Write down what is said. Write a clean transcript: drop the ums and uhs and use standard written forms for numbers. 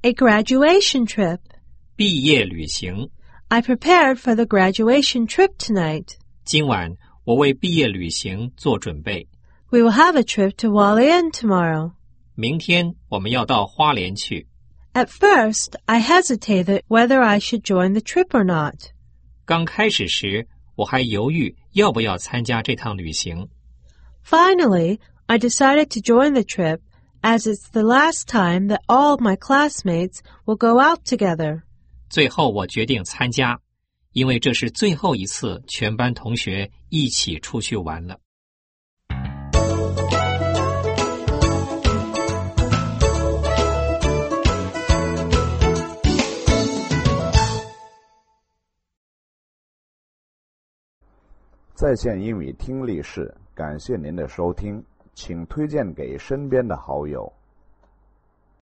A graduation trip. 毕业旅行。 I prepared for the graduation trip tonight. 今晚我为毕业旅行做准备。 We will have a trip to Hualien tomorrow. 明天我们要到花莲去。 At first, I hesitated whether I should join the trip or not. 刚开始时，我还犹豫要不要参加这趟旅行。 Finally, I decided to join the trip as it's the last time that all of my classmates will go out together. 最后我决定参加，因为这是最后一次全班同学一起出去玩了。 在线英语听力室，感谢您的收听，请推荐给身边的好友。